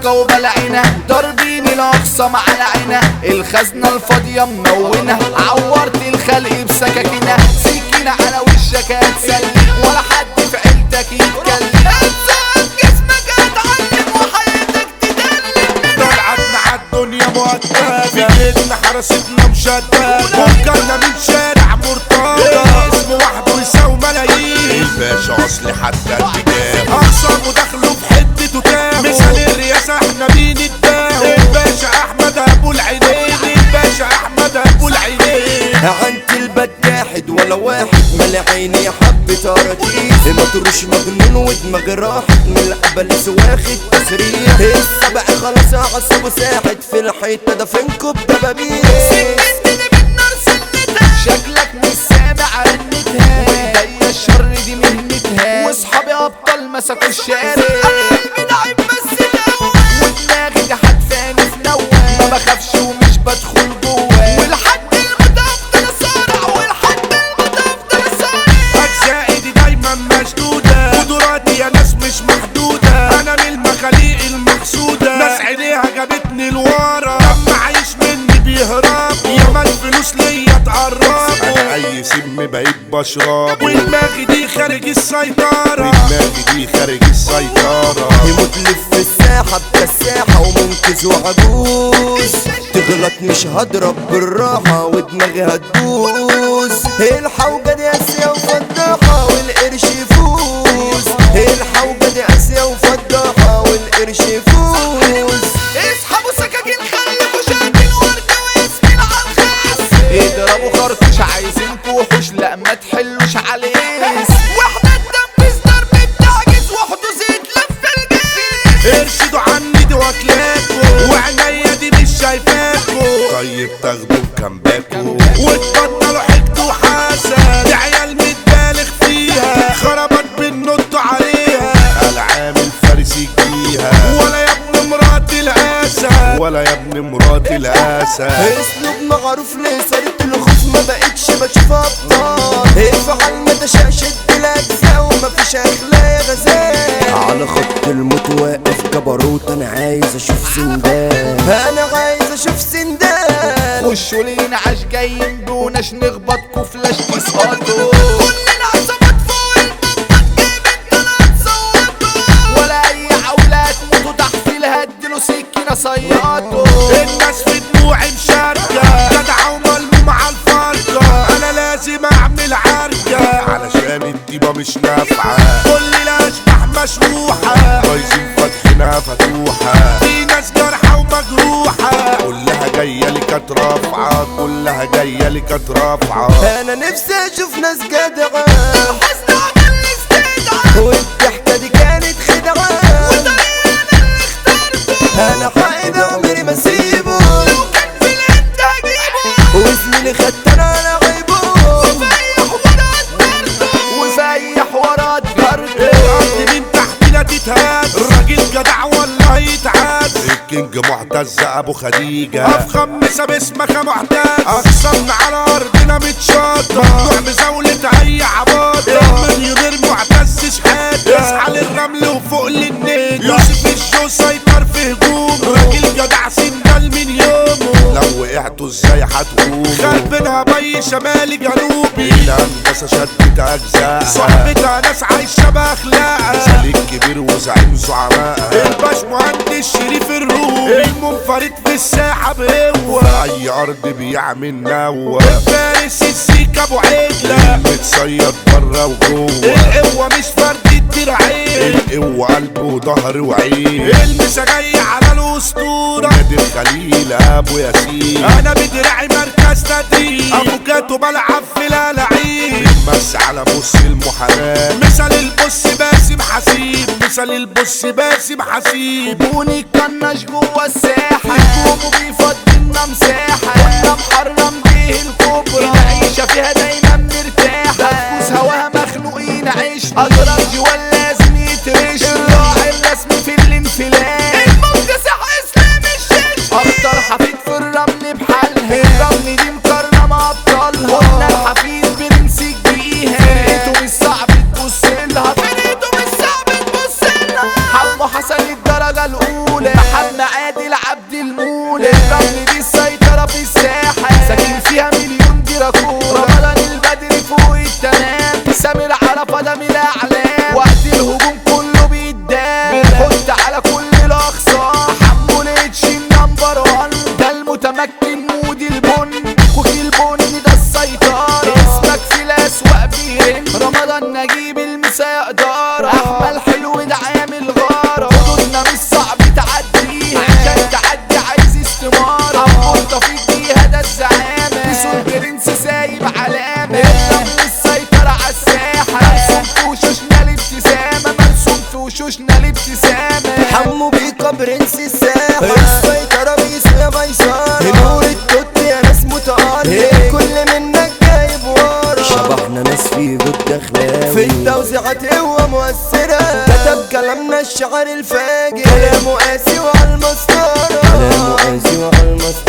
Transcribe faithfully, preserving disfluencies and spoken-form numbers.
سكة وبلعنا ضاربين الاقصى مع العنا الخزنة الفاضية منونة عورت الخلق بسكاكينة سكينة على وشك هتسلم ولا حد في عيلتك يتكلم هتسقف جسمك هتعلم وحياتك تدلم طلعتنا عالدنيا مؤدبة في ايدنا حراستنا مشددة فكرنا من شارع مرتضى اسم وحده يساوي ملايين الباشا اصلي حتى البداية اخصامه دخلوا في حتته تاهو مثال الرئاسة احنا مين التاهو الباشا احمد ابو العينين الباشا احمد ابو العينين انت البجاحد ولا واحد مال عيني حب تراتيس ما تروش مجنون ودماغ راحت من الابليس واخد تسريح السبع خلاص عصبه ساحت في الحيطه ده فينكم بدبابيس سكتني بالنار سنتها شكلك مش سامع رنتها وايديا الشر دي مهنتها واصحابي ابطال مسكوا الشارع انا قلبي ضعيف بس الاول ودماغي جحد فاني في نوى ما بخافش ومش بدخل جواه ولحد الموت افضل اصارع ولحد الموت افضل اصارع اجزائي دي دايما مشدودة قدراتي يا ناس مش محدودة انا من المخاليق المحسودة ناس عينيها جابتني لورا لما عايش مني بيهربوا ياما الفلوس ليا تقربوا انا اي سم بقيت بشربه ودماغي دي خارج السيطرة ودماغي دي خارج السيطرة يموت لف في الساحه بكساحه ومنقذ وعجوز تغلط مش هضرب بالراحه ودماغي هتدوس الحوجه دي اسيا وفضاحه والقرش يفوز الحوجه دي اسيا وفضاحه والقرش يفوز اسحبوا سكاكين خليكوا شاكين ورد واسمين عالخاص اضربوا خرطوش عايزينكوا وحوش لا ما تحلوش عليه واحدة تنفذ ضرب التعجيز وحدوث يتلف الجيش ارشدوا عني دي واكلاكوا وعنايا دي مش شايفاكوا طيب تاخدوا بكمباكوا وتبطلوا حقد وحسد دي عيال متبالغ فيها خربت بالنط عليها العام الفارسي فيها ولا يا ابن مرات الاسد ولا يا ابن مرات الاسد اسلوب معروف ليه صارت الخوف ما بقتش بشوف ابطال افعل ما تشاء شد الاجزاء ومفيش اخلاق يا غزال على خط الموت واقف جبروت انا عايز اشوف سندان انا عايز اشوف سندان خشوا لينا عاش جايين دوناش نخبطكوا فلاش تسقطوا كلنا عصابات فوق المنطق جايبين طلعت صوتوا ولا اي عولة تموتوا تحت الهدلوا سكينة صيادوا الناس في دموعي مشاركة جدعة وملموم على الفرقة انا لازم اعمل عركة علشان الديبة مش نافعة كل الاشباح مشروحة بايظين فاتحينها فتوحة في ناس جرحة ومجروحة كلها جاية لي كانت رافعة كلها جاية لي كانت رافعة انا نفسي اشوف ناس جدعة الحزن عمل لي استدعاء والضحكة دي كانت خدعة وطريقي انا اللي اخترته انا حقيقي عمري ما اسيبه لو كان في الانت هجيبه واسمي اللي خدت انا على غيبه وفي اي حوارات جرده وفي اي حوارات جرده الارض من تحتنا تتهز الراجل جدع ولا يتعز الكينج معتز ابو خديجة افخم مسا باسمك يا معتز اقسمنا على ارضنا متشاطة ممنوع مزاولة اي عباطة من غير معتز شحاتة يسعى للرمل وفوق للنجا يوسف الشو سيطر في هجوم راجل جدع سندال من يومه لو وقعتوا ازاي هتقوموا خربنا بي شمالي جنوبي الهندسة شدت اجزاء صاحبتها ناس عايشة باخلاقها سليك كبير وزعيم زعماء الباش مهندس شريف الروم المنفرد في الساحة بقوة اي ارض بيعمل نوة الفارس السيكا ابو عجلة متصيد برا وجوه القوة مش فرد الدراعين القوة قلب وظهر وعين المسا جاي على الاسطورة نادي الخليل ابو ياسين انا بدراعي مركز تدريب ابو كاتو بلعب في الالعاب بس على بص المحاماة مثل البص باسم حسيب مثل البص باسم حسيب بوني كناش جوا الساحة هجومه بيفضلنا مساحة كنا محرم بيه الكبرى العيشة فيها دايما مرتاحة دفوس هواها مخلوقين عيش أضرب جوال لازم يترش الراعي الرسمي في الانفلات المنكسح اسلام الشيش أكتر حفيد في الرمل بحالها الرمل دي مكرمة أبطالها قلنا الحفيد بنمسك بيها فرقته مش صعب تبصلها فرقته مش صعب تبصلها حمو حسن الدرجة الأولى ميسرة نور التوت يا ناس متألق كل منك جايب ورا شبحنا ناس في جود دخلاوي في التوزيعات هو مؤثرة كتب كلامنا الشعر الفاجر كلامه قاسي وعلى المسطرة كلامه قاسي وعلى المسطرة